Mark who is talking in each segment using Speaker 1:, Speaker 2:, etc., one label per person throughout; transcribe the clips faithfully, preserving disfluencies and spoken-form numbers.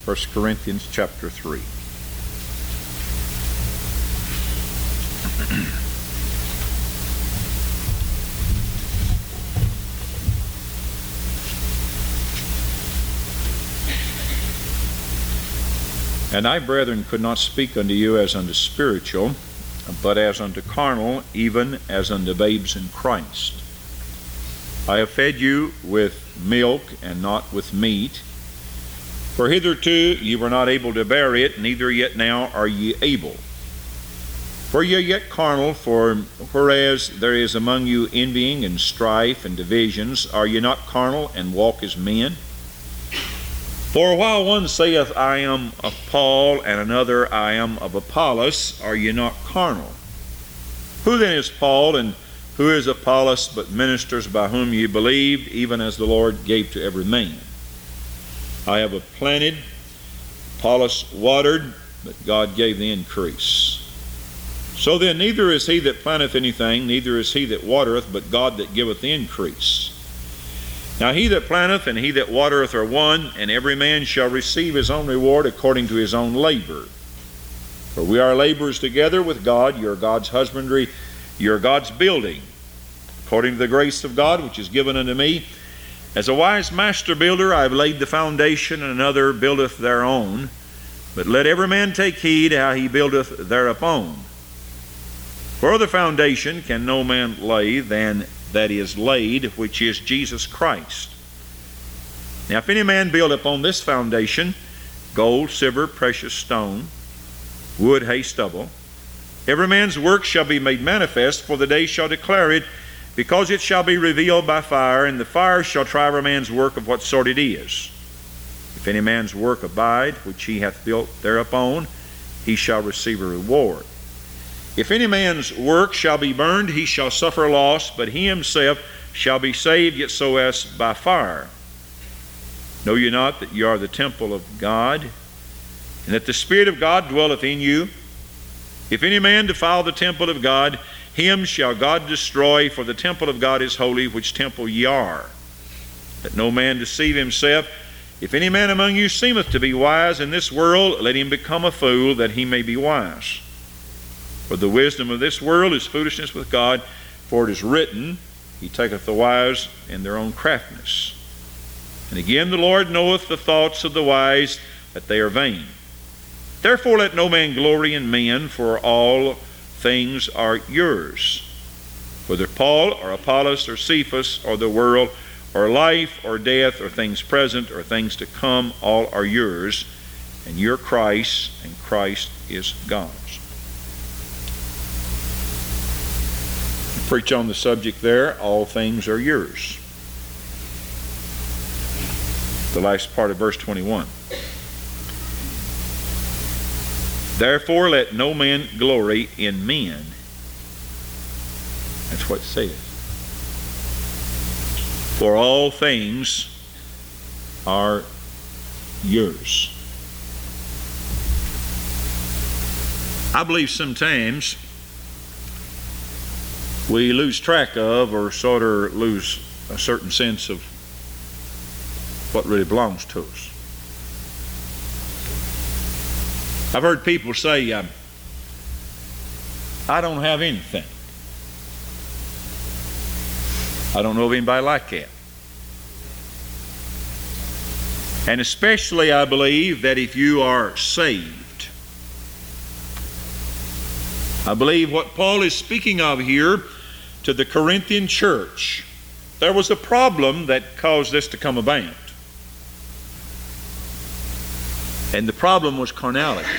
Speaker 1: First Corinthians chapter three. And I, brethren, could not speak unto you as unto spiritual, but as unto carnal, even as unto babes in Christ. I have fed you with milk and not with meat, for hitherto ye were not able to bear it, neither yet now are ye able. For ye are yet carnal, for whereas there is among you envying and strife and divisions, are ye not carnal and walk as men? For while one saith, I am of Paul, and another, I am of Apollos, are ye not carnal? Who then is Paul, and who is Apollos, but ministers by whom ye believed, even as the Lord gave to every man? I have planted, Apollos watered, but God gave the increase. So then neither is he that planteth anything, neither is he that watereth, but God that giveth the increase. Now he that planteth and he that watereth are one, and every man shall receive his own reward according to his own labor. For we are laborers together with God. You are God's husbandry, you are God's building, according to the grace of God which is given unto me. As a wise master builder, I have laid the foundation, and another buildeth thereon. But let every man take heed how he buildeth thereupon. For other foundation can no man lay than that is laid, which is Jesus Christ. Now if any man build upon this foundation, gold, silver, precious stone, wood, hay, stubble, every man's work shall be made manifest, for the day shall declare it, because it shall be revealed by fire, and the fire shall try every man's work of what sort it is. If any man's work abide, which he hath built thereupon, he shall receive a reward. If any man's work shall be burned, he shall suffer loss, but he himself shall be saved, yet so as by fire. Know ye not that ye are the temple of God, and that the Spirit of God dwelleth in you? If any man defile the temple of God, him shall God destroy, for the temple of God is holy, which temple ye are. Let no man deceive himself. If any man among you seemeth to be wise in this world, let him become a fool, that he may be wise. For the wisdom of this world is foolishness with God, for it is written, He taketh the wise in their own craftiness. And again, the Lord knoweth the thoughts of the wise, that they are vain. Therefore let no man glory in men, for all things are yours. Whether Paul or Apollos or Cephas or the world or life or death or things present or things to come, all are yours, and you're Christ, and Christ is God's. Preach on the subject there, all things are yours. The last part of verse twenty-one. Therefore let no man glory in men. That's what it says. For all things are yours. I believe sometimes we lose track of, or sort of lose a certain sense of what really belongs to us. I've heard people say, uh, I don't have anything. I don't know of anybody like that. And especially I believe that if you are saved, I believe what Paul is speaking of here to the Corinthian church, there was a problem that caused this to come about. And the problem was carnality.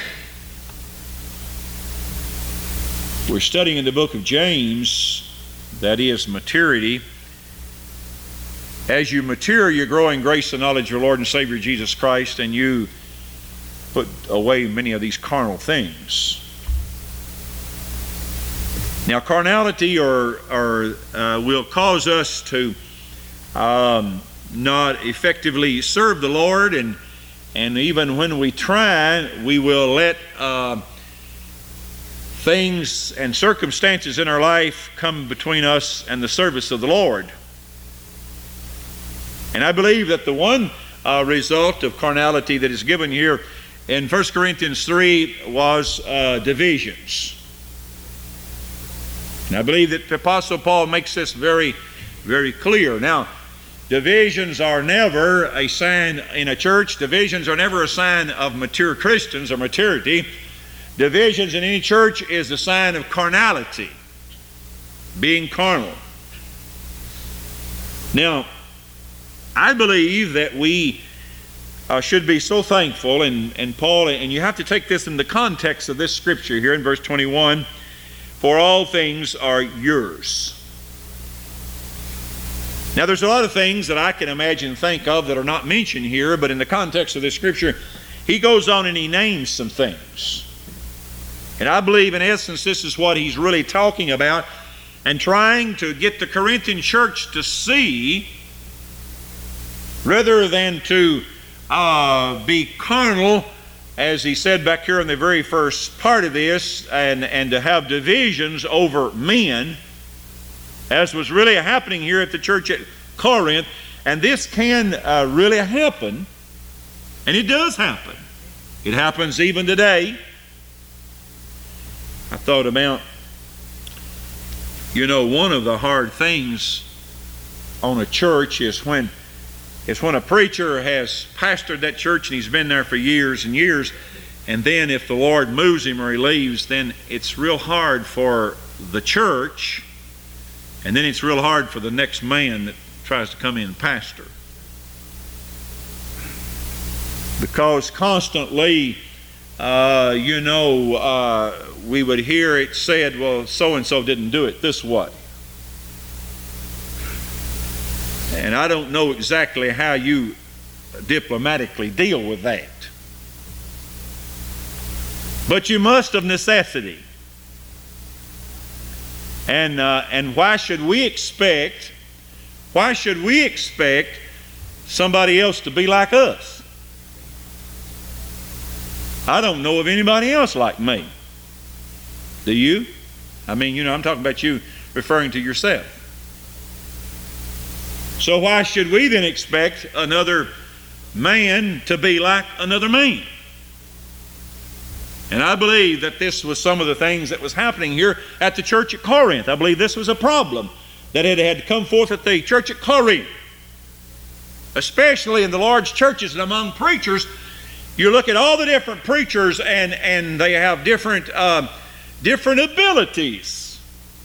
Speaker 1: We're studying in the book of James, that is maturity. As you mature, you grow in grace and knowledge of your Lord and Savior Jesus Christ, and you put away many of these carnal things. Now, carnality or, or uh, will cause us to um, not effectively serve the Lord, and and even when we try, we will let uh, things and circumstances in our life come between us and the service of the Lord. And I believe that the one uh, result of carnality that is given here in First Corinthians three was uh, divisions. And I believe that the Apostle Paul makes this very, very clear. Now, divisions are never a sign in a church. Divisions are never a sign of mature Christians or maturity. Divisions in any church is a sign of carnality, being carnal. Now, I believe that we uh, should be so thankful, and, and Paul, and you have to take this in the context of this scripture here in verse twenty-one, for all things are yours. Now, there's a lot of things that I can imagine and think of that are not mentioned here, but in the context of this scripture, he goes on and he names some things. And I believe, in essence, this is what he's really talking about and trying to get the Corinthian church to see, rather than to uh, be carnal, as he said back here in the very first part of this, and, and to have divisions over men, as was really happening here at the church at Corinth. And this can uh, really happen, and it does happen. It happens even today. I thought about, you know, one of the hard things on a church is when is when a preacher has pastored that church and he's been there for years and years, and then if the Lord moves him or he leaves, then it's real hard for the church, and then it's real hard for the next man that tries to come in and pastor. Because constantly, uh, you know, uh, we would hear it said, well, so-and-so didn't do it this way. And I don't know exactly how you diplomatically deal with that. But you must of necessity. And uh, and why should we expect, why should we expect somebody else to be like us? I don't know of anybody else like me. Do you? I mean, you know, I'm talking about you referring to yourself. So why should we then expect another man to be like another man? And I believe that this was some of the things that was happening here at the church at Corinth. I believe this was a problem that had had come forth at the church at Corinth. Especially in the large churches and among preachers. You look at all the different preachers, and, and they have different, uh, different abilities.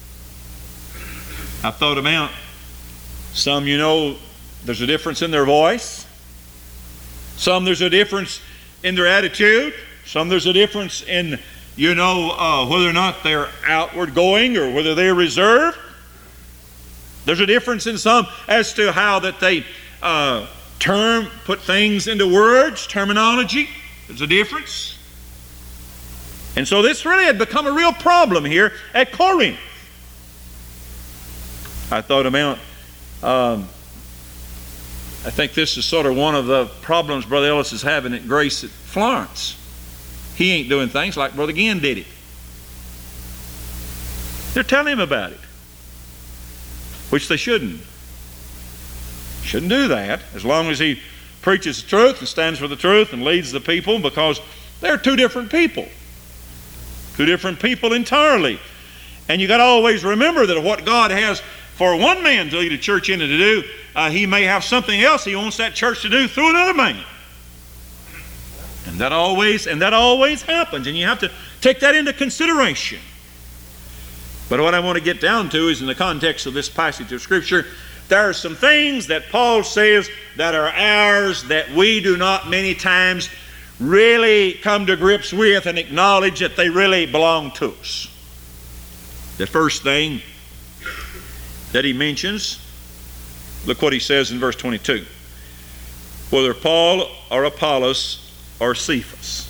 Speaker 1: I thought about some, you know, there's a difference in their voice. Some there's a difference in their attitude. Some there's a difference in, you know, uh, whether or not they're outward going or whether they're reserved. There's a difference in some as to how that they uh, term, put things into words, terminology. There's a difference. And so this really had become a real problem here at Corinth. I thought about, um, I think this is sort of one of the problems Brother Ellis is having at Grace at Florence. He ain't doing things like Brother Ginn did it. They're telling him about it, which they shouldn't. Shouldn't do that, as long as he preaches the truth and stands for the truth and leads the people, because they're two different people. Two different people entirely. And you got to always remember that what God has for one man to lead a church into to do, uh, he may have something else he wants that church to do through another man. And that always, and that always happens, and you have to take that into consideration. But what I want to get down to is, in the context of this passage of Scripture, there are some things that Paul says that are ours that we do not many times really come to grips with and acknowledge that they really belong to us. The first thing that he mentions, look what he says in verse twenty-two. Whether Paul or Apollos or Cephas.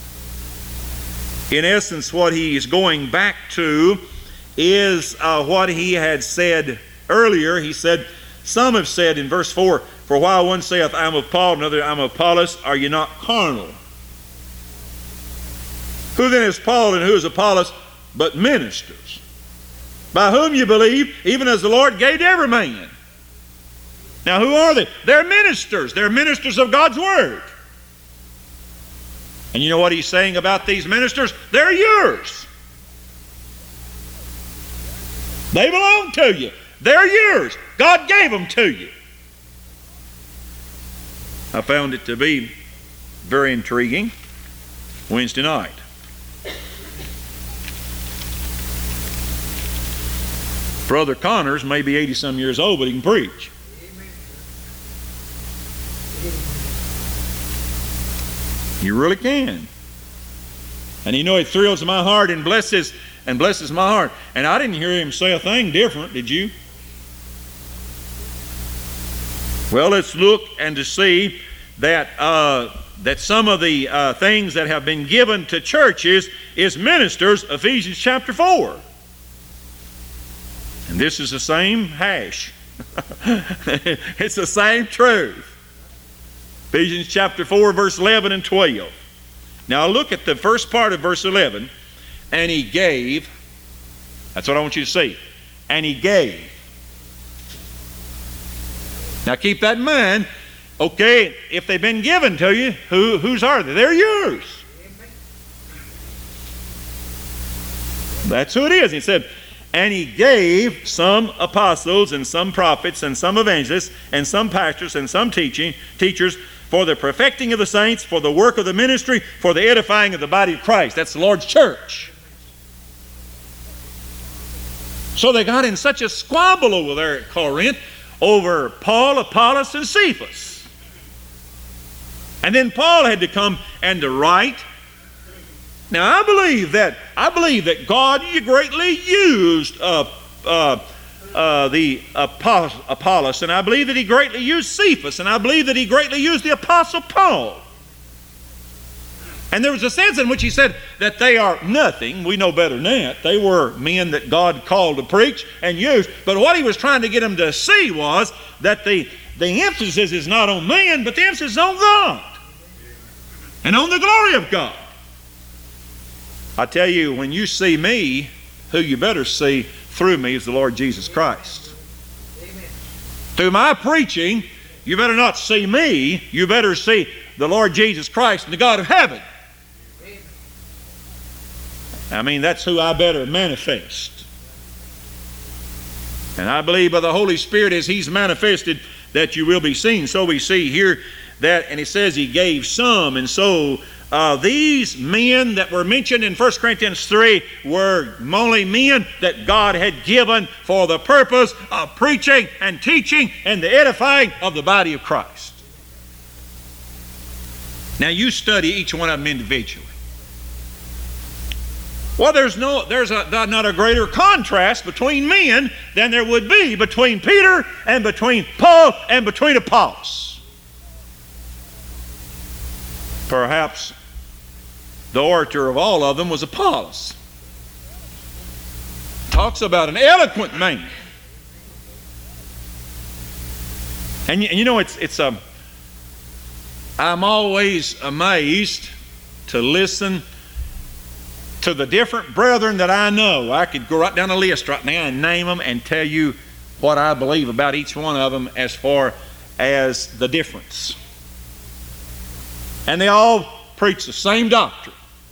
Speaker 1: In essence, what he is going back to is uh, what he had said earlier. He said, some have said in verse four, for while one saith, I am of Paul, another, I am of Apollos, are you not carnal? Who then is Paul and who is Apollos but ministers? By whom you believe, even as the Lord gave to every man. Now who are they? They're ministers. They're ministers of God's Word. And you know what he's saying about these ministers? They're yours. They belong to you. They're yours. God gave them to you. I found it to be very intriguing Wednesday night. Brother Connors may be eighty-some years old, but he can preach. You really can. And you know, it thrills my heart and blesses and blesses my heart. And I didn't hear him say a thing different, did you? Well, let's look and to see that uh, that some of the uh, things that have been given to churches is ministers, Ephesians chapter four. And this is the same hash. It's the same truth. Ephesians chapter four, verse eleven and twelve. Now look at the first part of verse eleven. And he gave, that's what I want you to see. And he gave. Now keep that in mind. Okay, if they've been given to you, who, whose are they? They're yours. That's who it is. He said, and he gave some apostles and some prophets and some evangelists and some pastors and some teaching teachers for the perfecting of the saints, for the work of the ministry, for the edifying of the body of Christ. That's the Lord's church. So they got in such a squabble over there at Corinth over Paul, Apollos, and Cephas. And then Paul had to come and to write. Now I believe that I believe that God greatly used uh, uh, uh, the Apollos, and I believe that he greatly used Cephas, and I believe that he greatly used the Apostle Paul. And there was a sense in which he said that they are nothing. We know better than that. They were men that God called to preach and use. But what he was trying to get them to see was that the, the emphasis is not on man, but the emphasis is on God and on the glory of God. I tell you, when you see me, who you better see through me is the Lord Jesus Christ. Amen. Through my preaching, you better not see me, you better see the Lord Jesus Christ and the God of heaven. Amen. I mean, that's who I better manifest. And I believe by the Holy Spirit as He's manifested that you will be seen. So we see here that, and it says He gave some, and so Uh, these men that were mentioned in First Corinthians three were only men that God had given for the purpose of preaching and teaching and the edifying of the body of Christ. Now you study each one of them individually. Well, there's no, there's a, not a greater contrast between men than there would be between Peter and between Paul and between Apollos. Perhaps the orator of all of them was Apollos. Talks about an eloquent man. And you, and you know, it's it's a. Um, I'm always amazed to listen to the different brethren that I know. I could go right down a list right now and name them and tell you what I believe about each one of them as far as the difference. And they all preach the same doctrine.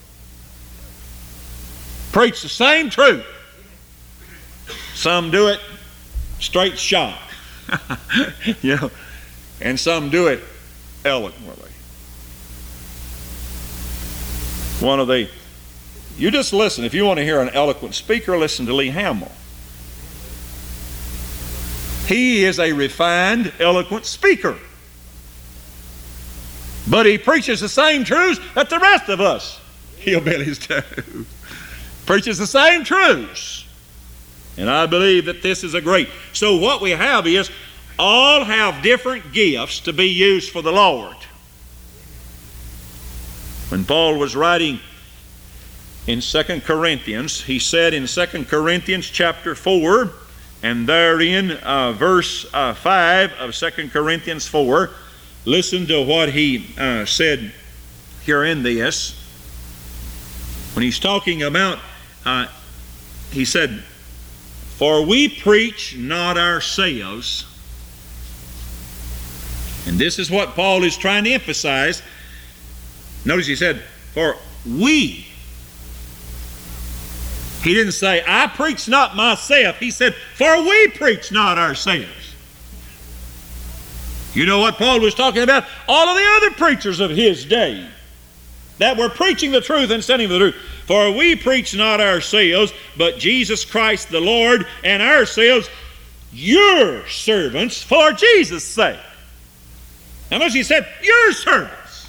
Speaker 1: Preach the same truth. Some do it straight shot. You know, and some do it eloquently. One of the, you just listen. If you want to hear an eloquent speaker, listen to Lee Hamill. He is a refined, eloquent speaker. But he preaches the same truths that the rest of us hillbillies do. Preaches the same truths. And I believe that this is a great. So what we have is all have different gifts to be used for the Lord. When Paul was writing in Second Corinthians, he said in Second Corinthians chapter four, and therein uh, verse uh, five of Second Corinthians four, listen to what he uh, said here in this. When he's talking about, uh, he said, for we preach not ourselves, And this is what Paul is trying to emphasize. Notice he said, for we. He didn't say, I preach not myself. He said, for we preach not ourselves. You know what Paul was talking about? All of the other preachers of his day that were preaching the truth and standing for the truth. For we preach not ourselves, but Jesus Christ the Lord, and ourselves your servants for Jesus' sake. Now notice he said, your servants.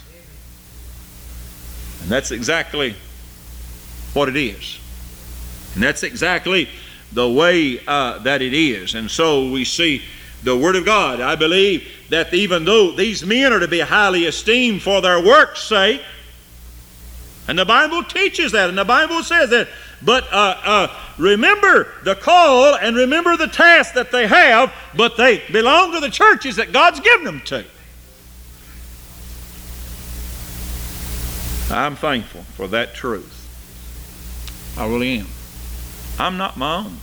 Speaker 1: And that's exactly what it is. And that's exactly the way uh, that it is. And so we see the Word of God. I believe that even though these men are to be highly esteemed for their work's sake, and the Bible teaches that, and the Bible says that, but uh, uh, remember the call and remember the task that they have, but they belong to the churches that God's given them to. I'm thankful for that truth. I really am. I'm not my own.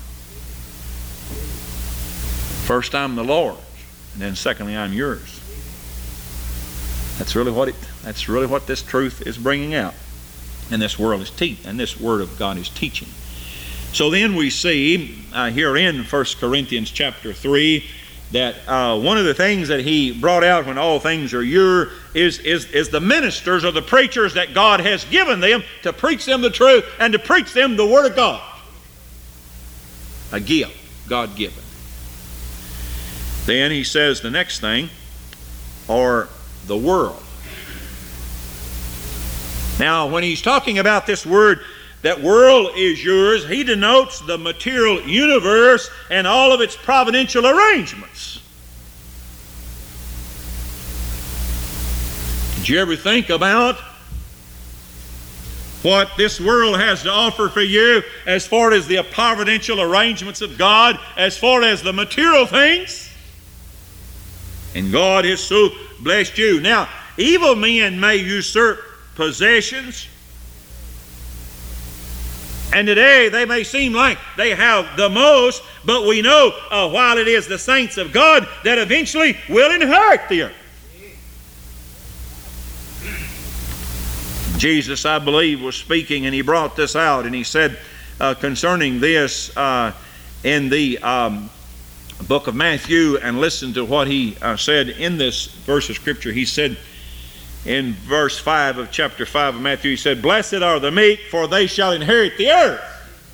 Speaker 1: First, I'm the Lord's, and then secondly, I'm yours. That's really what it. That's really what this truth is bringing out, and this world is teaching, and this Word of God is teaching. So then we see uh, here in First Corinthians chapter three that uh, one of the things that he brought out when all things are your is, is, is the ministers or the preachers that God has given them to preach them the truth and to preach them the Word of God. A gift, God given. Then he says the next thing, or the world. Now, when he's talking about this word, that world is yours, he denotes the material universe and all of its providential arrangements. Did you ever think about what this world has to offer for you as far as the providential arrangements of God, as far as the material things? And God has so blessed you. Now, evil men may usurp possessions, and today they may seem like they have the most, but we know uh, while it is the saints of God that eventually will inherit the earth. Jesus, I believe, was speaking, and he brought this out, and he said uh, concerning this uh, in the um, book of Matthew, and listen to what he uh, said in this verse of Scripture. He said in verse five of chapter five of Matthew, he said, blessed are the meek, for they shall inherit the earth.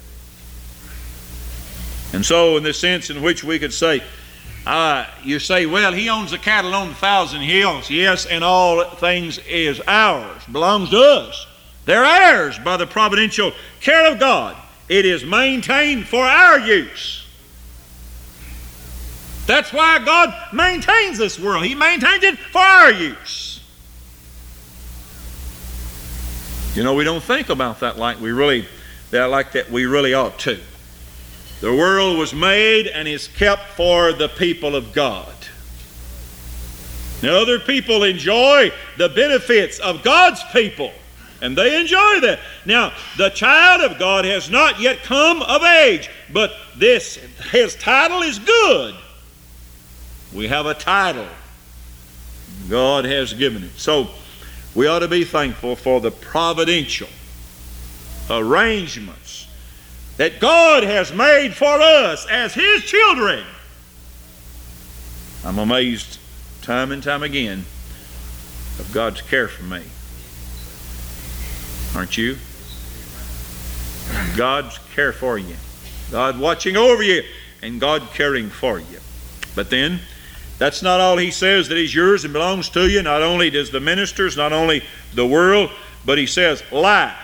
Speaker 1: And so in the sense in which we could say, uh, you say, well, he owns the cattle on a thousand hills. Yes, and all things is ours, belongs to us. They're ours by the providential care of God. It is maintained for our use. That's why God maintains this world. He maintains it for our use. You know, we don't think about that like we really, that like that we really ought to. The world was made and is kept for the people of God. Now, other people enjoy the benefits of God's people, and they enjoy that. Now, the child of God has not yet come of age, but this, his title is good. We have a title. God has given it. So, we ought to be thankful for the providential arrangements that God has made for us as His children. I'm amazed time and time again of God's care for me. Aren't you? God's care for you. God watching over you and God caring for you. But then, that's not all He says that is yours and belongs to you. Not only does the ministers, not only the world, but He says life.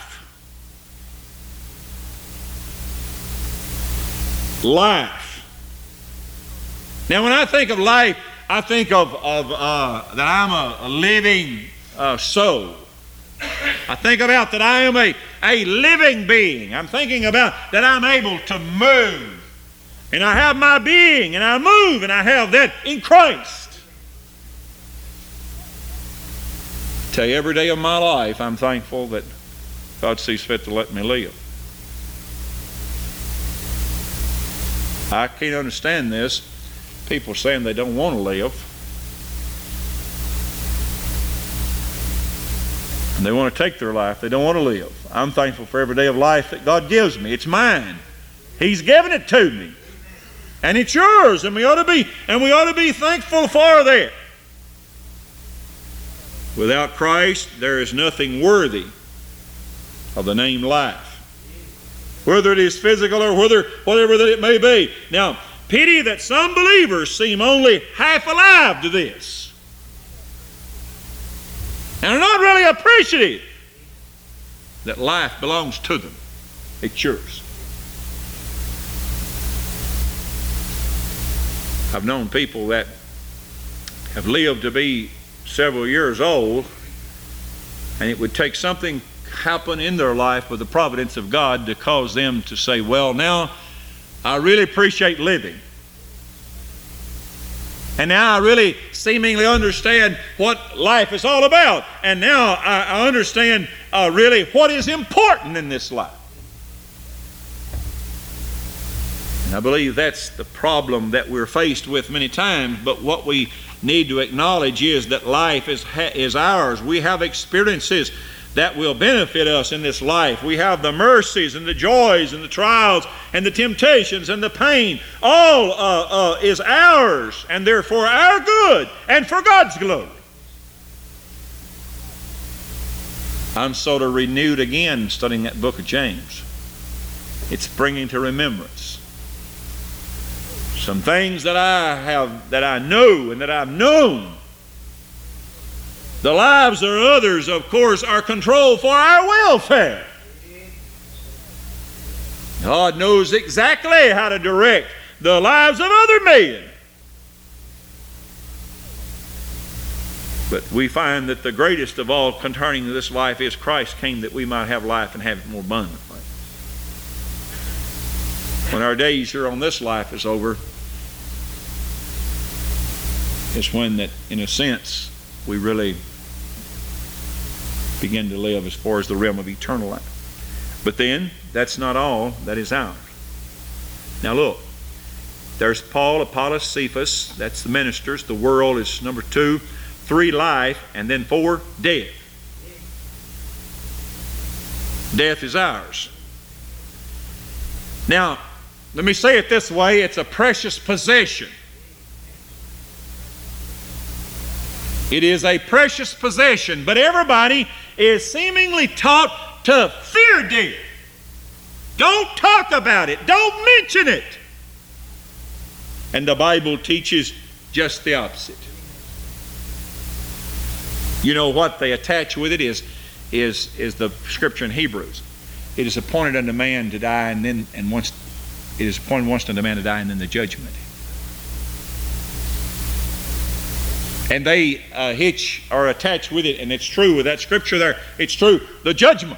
Speaker 1: Life. Now when I think of life, I think of, of uh, that I'm a, a living uh, soul. I think about that I am a, a living being. I'm thinking about that I'm able to move. And I have my being, and I move, and I have that in Christ. I tell you, every day of my life, I'm thankful that God sees fit to let me live. I can't understand this. People saying they don't want to live. They want to take their life. They don't want to live. I'm thankful for every day of life that God gives me. It's mine. He's given it to me. And it's yours. And we ought to be, and we ought to be thankful for that. Without Christ, there is nothing worthy of the name life. Whether it is physical or whether whatever that it may be. Now, pity that some believers seem only half alive to this. And are not really appreciative that life belongs to them. It's yours. I've known people that have lived to be several years old, and it would take something happen in their life with the providence of God to cause them to say, well, now I really appreciate living. And now I really seemingly understand what life is all about. And now I, I understand uh, really what is important in this life. And I believe that's the problem that we're faced with many times. But what we need to acknowledge is that life is, is ours. We have experiences that will benefit us in this life. We have the mercies and the joys and the trials and the temptations and the pain. All uh, uh, is ours, and therefore our good and for God's glory. I'm sort of renewed again studying that book of James. It's bringing to remembrance some things that I have, that I know and that I've known. The lives of others, of course, are controlled for our welfare. God knows exactly how to direct the lives of other men. But we find that the greatest of all concerning this life is Christ came that we might have life and have it more abundantly. When our days here on this life is over, it's when that, in a sense, we really begin to live as far as the realm of eternal life. But then, that's not all that is ours. Now look, there's Paul, Apollos, Cephas, that's the ministers. The world is number two. Three, life. And then four, death. Death is ours. Now, let me say it this way, it's a precious possession. It is a precious possession, but everybody is seemingly taught to fear death. Don't talk about it. Don't mention it. And the Bible teaches just the opposite. You know what they attach with it is, is, is the scripture in Hebrews. It is appointed unto man to die, and then and once it is appointed once unto man to die, and then the judgment. And they uh, hitch or attach with it, and it's true with that scripture there. It's true. The judgment.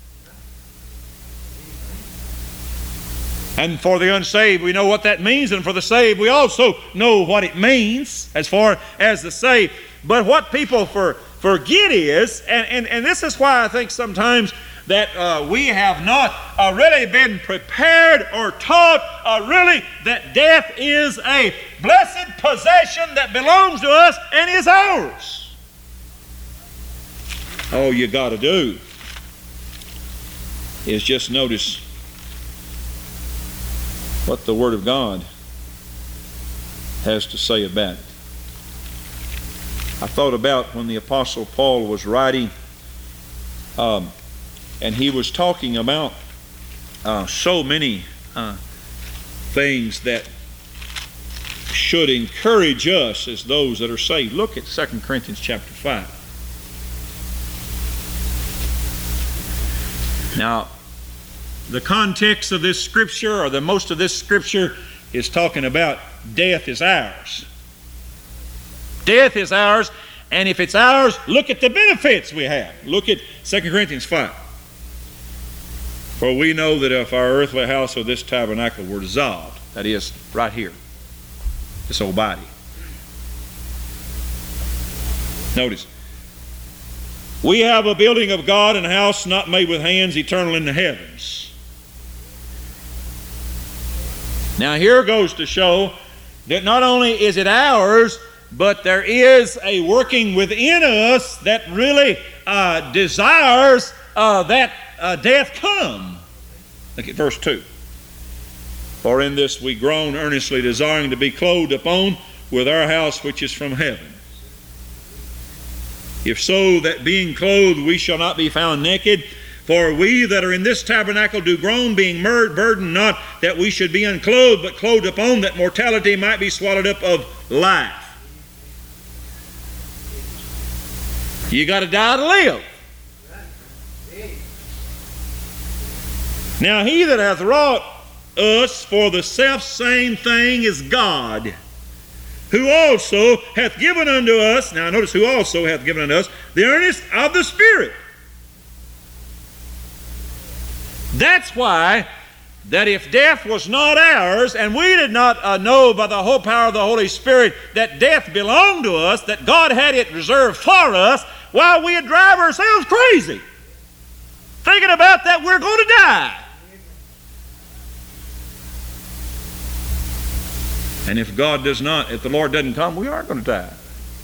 Speaker 1: And for the unsaved, we know what that means, and for the saved, we also know what it means as far as the saved. But what people for, forget is, and, and, and this is why I think sometimes that uh, we have not uh, really been prepared or taught uh, really that death is a blessed possession that belongs to us and is ours. All you got to do is just notice what the Word of God has to say about it. I thought about when the Apostle Paul was writing um, and he was talking about uh, so many uh, things that should encourage us as those that are saved. Look at Second Corinthians chapter five. Now, the context of this scripture, or the most of this scripture, is talking about death is ours. Death is ours, and if it's ours, look at the benefits we have. Look at Second Corinthians five. For we know that if our earthly house or this tabernacle were dissolved, that is, right here, this old body. Notice, we have a building of God and a house not made with hands, eternal in the heavens. Now here goes to show that not only is it ours, but there is a working within us that really uh, desires uh, that uh, death come. Look at verse two. For in this we groan, earnestly desiring to be clothed upon with our house which is from heaven. If so, that being clothed we shall not be found naked. For we that are in this tabernacle do groan, being mur- burdened, not that we should be unclothed, but clothed upon, that mortality might be swallowed up of life. You got to die to live. Now he that hath wrought us for the selfsame thing is God, who also hath given unto us, now notice, who also hath given unto us the earnest of the Spirit. That's why that if death was not ours, and we did not uh, know by the whole power of the Holy Spirit that death belonged to us, that God had it reserved for us, why we'd drive ourselves crazy thinking about that we're going to die. And if God does not, if the Lord doesn't come, we are going to die.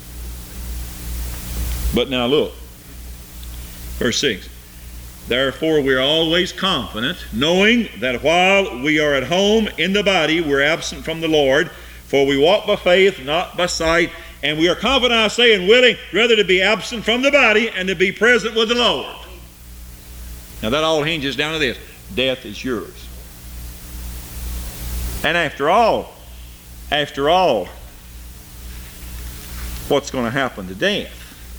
Speaker 1: But now look, verse six. Therefore we are always confident, knowing that while we are at home in the body, we're absent from the Lord. For we walk by faith, not by sight. And we are confident, I say, and willing rather to be absent from the body and to be present with the Lord. Now that all hinges down to this. Death is yours. And after all, after all, what's going to happen to death?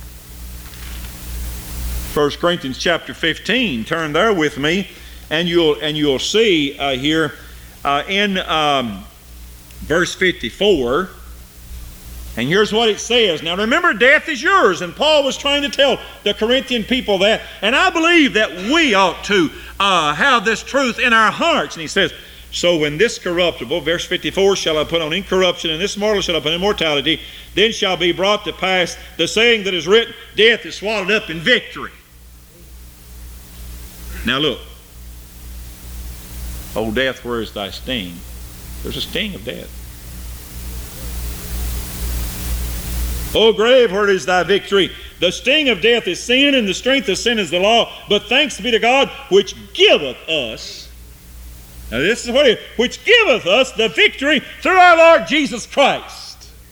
Speaker 1: First Corinthians chapter fifteen, turn there with me, and you'll and you'll see uh, here uh, in um, verse fifty-four. And here's what it says. Now remember, death is yours, and Paul was trying to tell the Corinthian people that. And I believe that we ought to uh, have this truth in our hearts. And he says, so when this corruptible, verse fifty-four, shall I put on incorruption, and this mortal shall I put on immortality, then shall be brought to pass the saying that is written, death is swallowed up in victory. Now look, O death, where is thy sting? There's a sting of death. O grave, where is thy victory? The sting of death is sin, and the strength of sin is the law. But thanks be to God, which giveth us, now this is what it is, which giveth us the victory through our Lord Jesus Christ.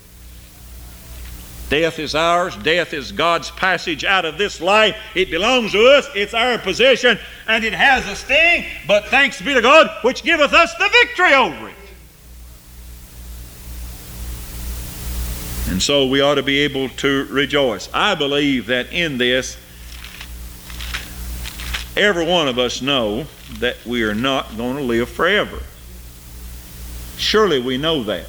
Speaker 1: Death is ours. Death is God's passage out of this life. It belongs to us. It's our possession, and it has a sting. But thanks be to God, which giveth us the victory over it. And so we ought to be able to rejoice. I believe that in this, every one of us know that we are not going to live forever. Surely we know that.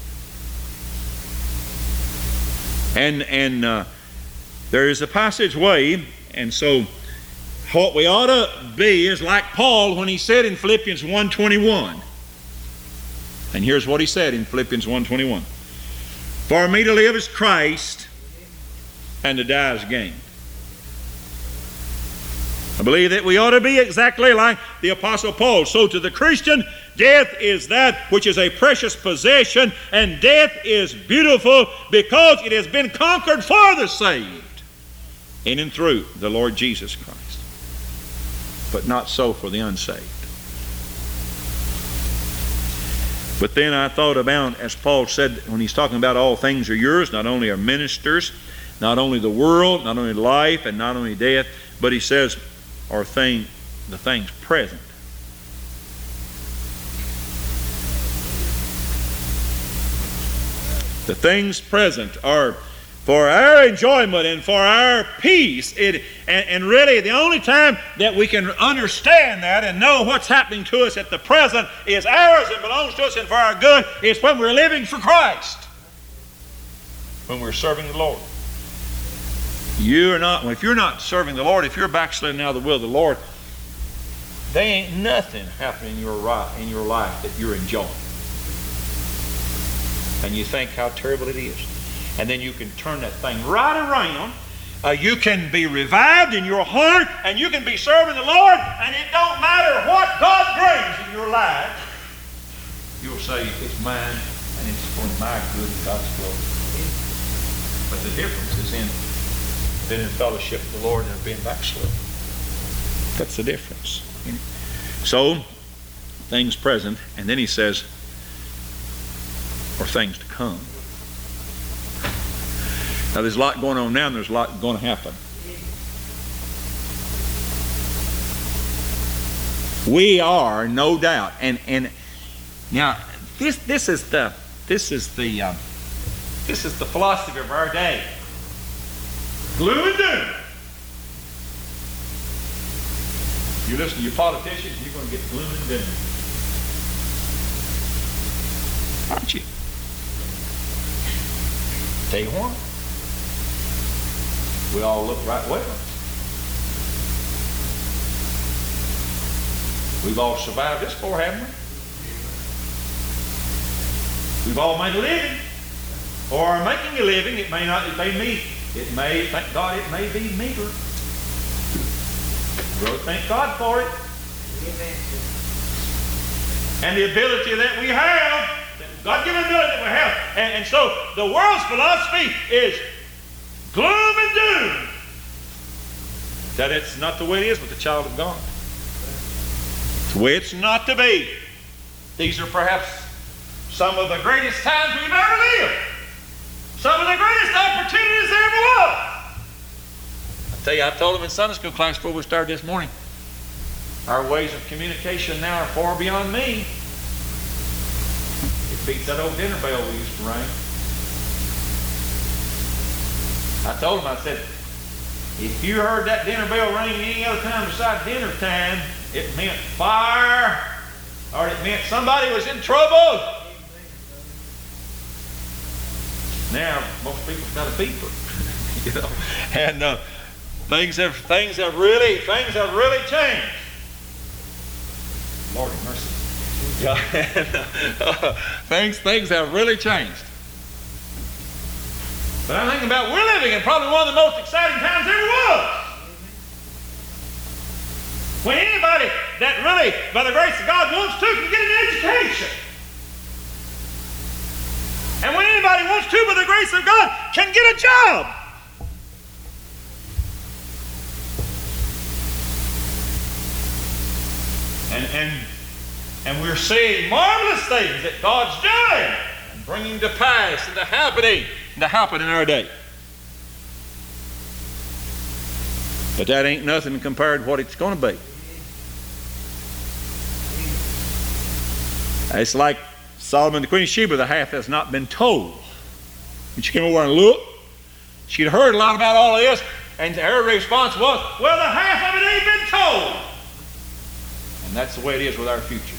Speaker 1: And and uh, there is a passageway, and so what we ought to be is like Paul when he said in Philippians one twenty-one. And here's what he said in Philippians one twenty-one. For me to live is Christ, and to die is gain. I believe that we ought to be exactly like the Apostle Paul. So to the Christian, death is that which is a precious possession, and death is beautiful because it has been conquered for the saved in and through the Lord Jesus Christ. But not so for the unsaved. But then I thought about, as Paul said when he's talking about all things are yours, not only are ministers, not only the world, not only life, and not only death, but he says, are thing, the things present. The things present are for our enjoyment and for our peace. It, and, and really the only time that we can understand that and know what's happening to us at the present is ours and belongs to us and for our good is when we're living for Christ. When we're serving the Lord. You're not, if you're not serving the Lord, if you're backsliding out of the will of the Lord, there ain't nothing happening in your, in your life that you're enjoying. And you think how terrible it is. And then you can turn that thing right around. Uh, you can be revived in your heart, and you can be serving the Lord, and it don't matter what God brings in your life. You'll say, it's mine, and it's for my good, God's glory. But the difference is in been in fellowship with the Lord and have been backslid. That's the difference. So, things present, and then he says, or things to come. Now there's a lot going on now and there's a lot going to happen. We are, no doubt, and and now this this is the this is the um, this is the philosophy of our day. Gloom and doom. You listen to your politicians, you're going to get gloom and doom, aren't you? Tell you what, we all look right well. We've all survived this before, haven't we? We've all made a living, or are making a living. It may not, it may be, it may, thank God, it may be meager. Really thank God for it. And the ability that we have, God-given ability that we have. And, and so the world's philosophy is gloom and doom. That it's not the way it is with the child of God. It's the way it's not to be. These are perhaps some of the greatest times we've ever lived. Some of the greatest opportunities there ever was. I tell you, I told them in Sunday school class before we started this morning, our ways of communication now are far beyond me. It beats that old dinner bell we used to ring. I told them, I said, if you heard that dinner bell ring any other time besides dinner time, it meant fire, or it meant somebody was in trouble. Now most people's got a beeper, you know, and uh, things have things have really things have really changed. Lord have mercy. Yeah, and, uh, things things have really changed. But I'm thinking about we're living in probably one of the most exciting times there ever was. When anybody that really, by the grace of God, wants to, can get an education. And when anybody wants to, by the grace of God, can get a job. And, and, and we're seeing marvelous things that God's doing and bringing to pass and to happening and to happen in our day. But that ain't nothing compared to what it's going to be. It's like Solomon, the Queen of Sheba, the half has not been told. When she came over and looked, she'd heard a lot about all of this, and her response was, well, the half of it ain't been told. And that's the way it is with our future.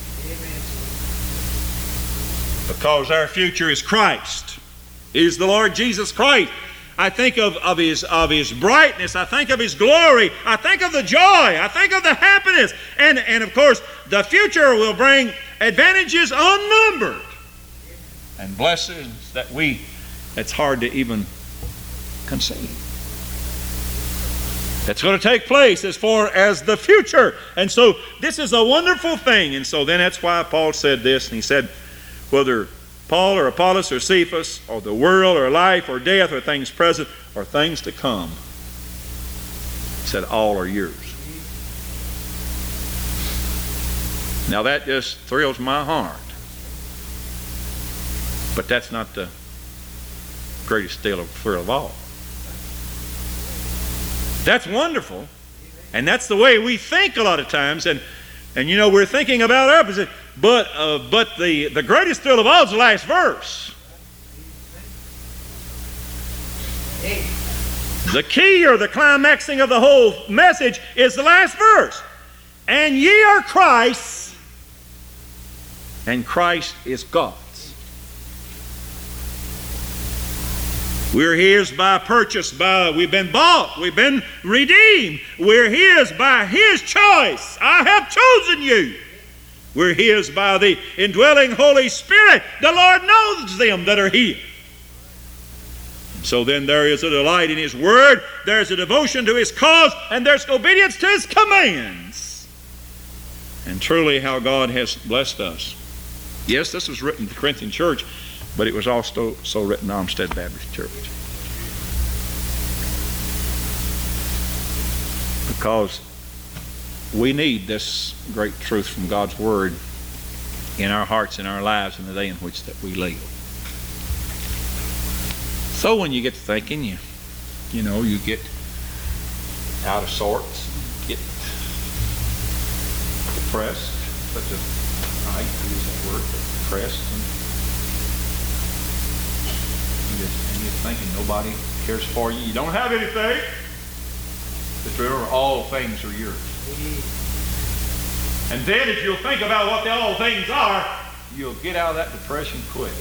Speaker 1: Amen. Because our future is Christ. He is the Lord Jesus Christ. I think of, of, his, of his brightness. I think of his glory. I think of the joy. I think of the happiness. And, and of course, the future will bring advantages unnumbered and blessings that we, that's hard to even conceive. That's going to take place as far as the future. And so this is a wonderful thing. And so then that's why Paul said this. And he said, whether Paul or Apollos or Cephas or the world or life or death or things present or things to come, he said, all are yours. Now that just thrills my heart. But that's not the greatest thrill of all. That's wonderful. And that's the way we think a lot of times. And, and you know, we're thinking about opposite. But, uh, but the, the greatest thrill of all is the last verse. The key or the climaxing of the whole message is the last verse. And ye are Christ's, and Christ is God's. We're His by purchase, by we've been bought, we've been redeemed. We're His by His choice. I have chosen you. We're His by the indwelling Holy Spirit. The Lord knows them that are His. So then there is a delight in His Word, there's a devotion to His cause, and there's obedience to His commands. And truly how God has blessed us. Yes, this was written to the Corinthian church, but it was also so written to Armstead Baptist Church. because we need this great truth from God's Word in our hearts and our lives in the day in which that we live. So when you get to thinking, you, you know, you get out of sorts, get depressed, such a, I hate to use that word, but depressed, and, and, you're, and you're thinking nobody cares for you, you don't have anything, but remember, all things are yours. And then if you'll think about what the all things are, you'll get out of that depression quick.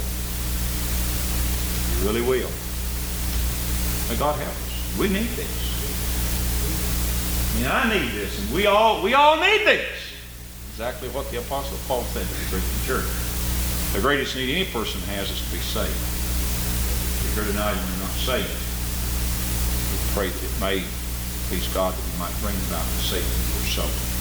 Speaker 1: You really will. May God help us. We need this. I mean, I need this, and we all we all need this. Exactly what the Apostle Paul said to the Christian church. The greatest need any person has is to be saved. If you're here tonight and you're not saved, we pray that it may please God that we might bring about the saving of your soul.